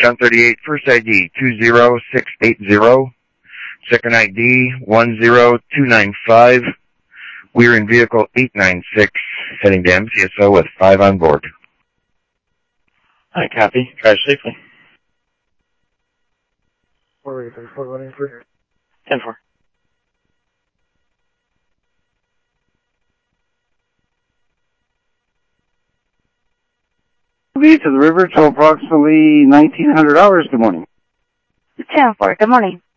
John 38, first ID 20680, second ID 10295. We're in vehicle 896, heading to MCSO with 5 on board. Hi, copy. Drive safely. 434, 10-4. To the river till approximately 1900 hours. Good morning. 10-4. Good morning.